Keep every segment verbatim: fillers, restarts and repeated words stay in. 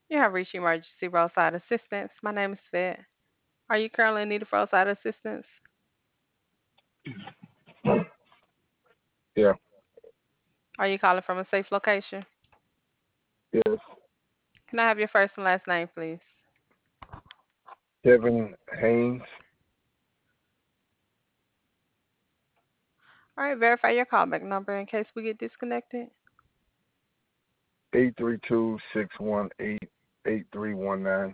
You have reached emergency roadside assistance. My name is Fed. Are you currently in need of roadside assistance? Yeah. Are you calling from a safe location? Yes. Can I have your first and last name, please? Kevin Haynes, All right, verify your callback number in case we get disconnected. eight three two, six one eight, eight three one nine.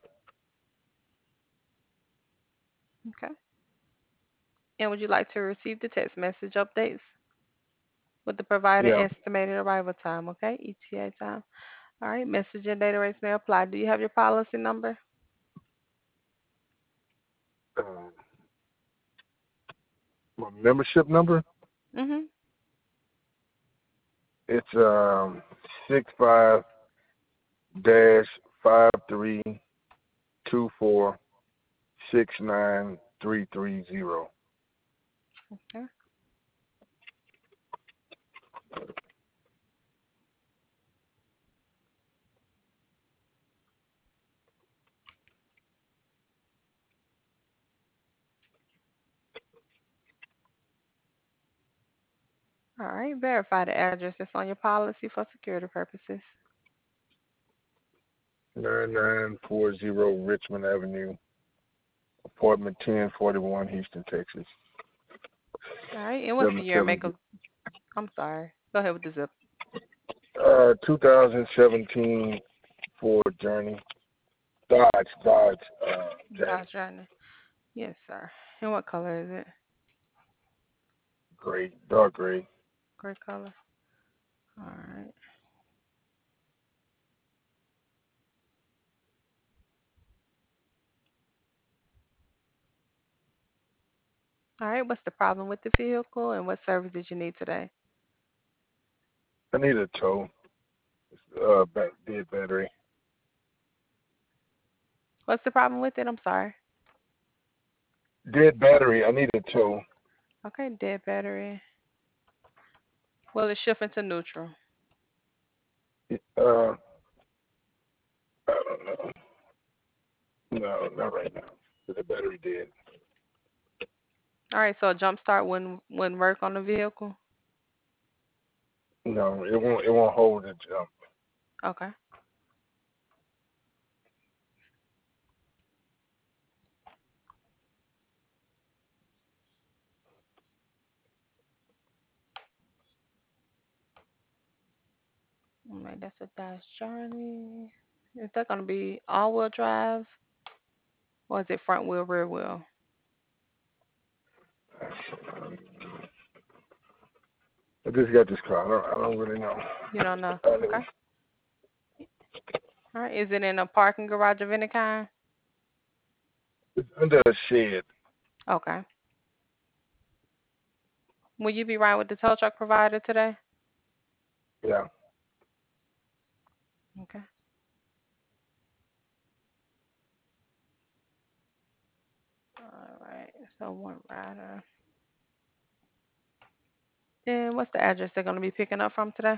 Okay. And would you like to receive the text message updates with the provided Yeah. estimated arrival time? Okay, E T A time. All right, message and data rates may apply. Do you have your policy number? Uh, my membership number, Mm-hmm. it's um six five dash five three two four six nine three three zero. Okay. All right, verify the address that's on your policy for security purposes. Nine nine four zero Richmond Avenue, apartment ten forty one, Houston, Texas. All right, and what's the Seven year and seven. make of, I'm sorry. Go ahead with the zip. Uh, two thousand seventeen Ford Journey, Dodge Dodge uh, Journey, Dodge Journey. Yes, sir. And what color is it? gray, dark gray. Gray color. All right. All right, what's the problem with the vehicle and what service did you need today? I need a tow. Uh, back, dead battery. What's the problem with it? I'm sorry. Dead battery. I need a tow. Okay, dead battery. Well, it's shifting to neutral. Uh, I don't know. No, not right now. The battery dead. All right, so a jump start wouldn't wouldn't work on the vehicle. No, it won't. It won't hold the jump. Okay. All right, that's a Dodge Journey. Is that gonna be all-wheel drive or is it front wheel, rear wheel? I just got this car. I don't. I don't really know. You don't know. I Okay. know. All right. Is it in a parking garage of any kind? It's under a shed. Okay. Will you be riding with the tow truck provider today? Yeah. Okay. All right. So one rider. And what's the address they're gonna be picking up from today?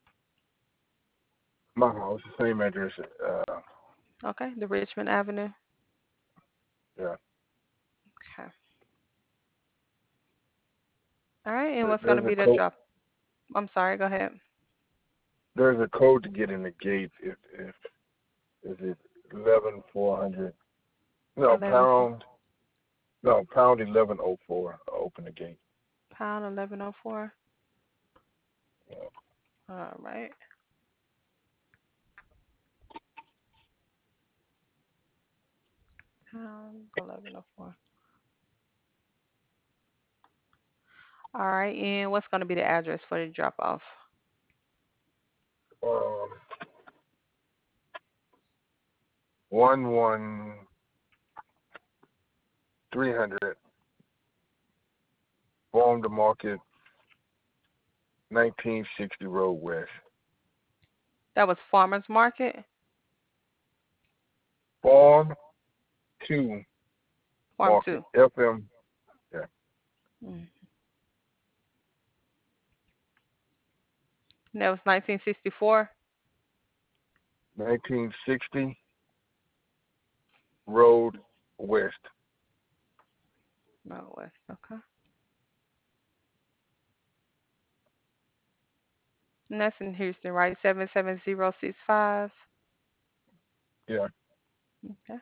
My house, the same address. Uh, Okay. The Richmond Avenue. yeah. Okay. All right. And There- what's gonna There's a be the code. drop? I'm sorry. Go ahead. There's a code to get in the gate. If if is it eleven four hundred? No, Eleven pound. No, pound eleven oh four. Open the gate. pound eleven oh four. Yeah. All right. Pound eleven oh four. All right. And what's gonna be the address for the drop off? Um, one one three hundred. Farm to Market, nineteen sixty Road West. That was Farmers Market. Farm to Farm Market. two. F M. Yeah. Mm. That was nineteen sixty-four. nineteen sixty Road West. No West. Okay. And that's in Houston, right? Seven seven zero six five. Yeah. Okay.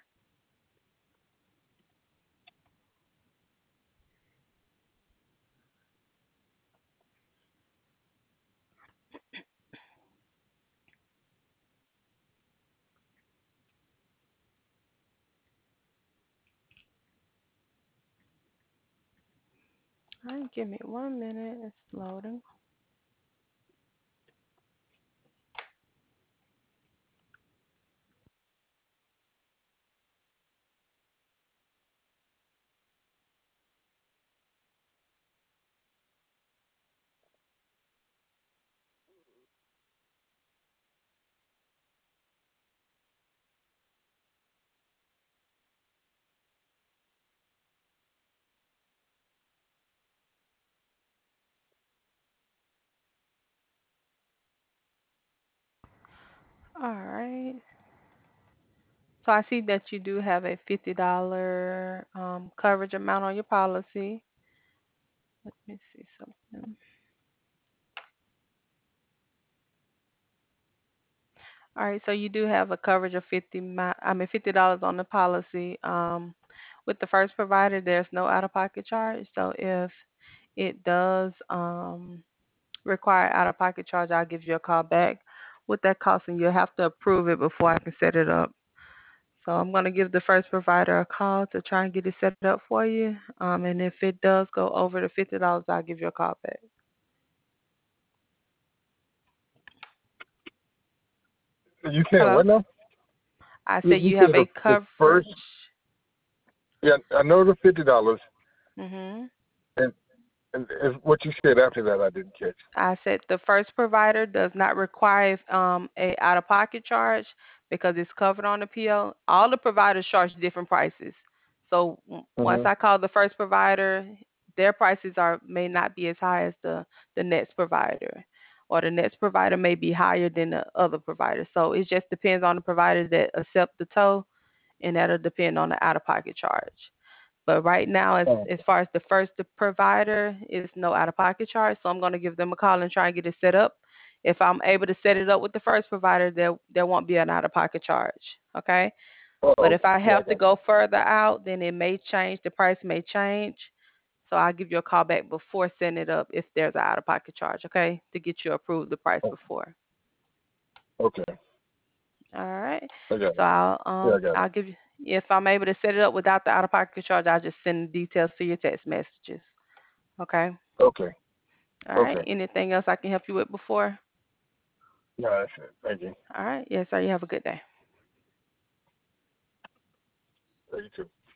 All right, give me one minute. It's loading. All right. So I see that you do have a fifty dollars um, coverage amount on your policy. Let me see something. All right, so you do have a coverage of fifty mi- I mean fifty dollars on the policy. Um, with the first provider, there's no out-of-pocket charge. So if it does um, require out-of-pocket charge, I'll give you a call back with that cost, and you'll have to approve it before I can set it up. So I'm going to give the first provider a call to try and get it set up for you. Um, and if it does go over the fifty dollars, I'll give you a call back. You said Hello? what now? I You, said you you said have the, a the first. coverage. Yeah, I know the fifty dollars, Mm-hmm. and and and what you said after that, I didn't catch. I said the first provider does not require um, a out-of-pocket charge because it's covered on the P O. All the providers charge different prices. So w- once Mhm. I call the first provider, their prices are may not be as high as the the next provider, or the next provider may be higher than the other provider. So it just depends on the provider that accept the tow, and that'll depend on the out-of-pocket charge. But right now, as Oh, as far as the first provider, is no out-of-pocket charge. So I'm going to give them a call and try and get it set up. If I'm able to set it up with the first provider, there there won't be an out-of-pocket charge. Okay. oh, But if okay. I Yeah, I have to got you. go further out, then it may change. The price may change. So I'll give you a call back before setting it up if there's an out-of-pocket charge. Okay, to get you approved the price Oh, before. okay, All right. I got So it. I'll Yeah, I um got it. I'll give you, if I'm able to set it up without the out-of-pocket charge, I'll just send the details to your text messages. Okay. Okay, All right. okay. Anything else I can help you with before? No, that's it. Thank you. All right. Yes, sir. You have a good day. Thank you too.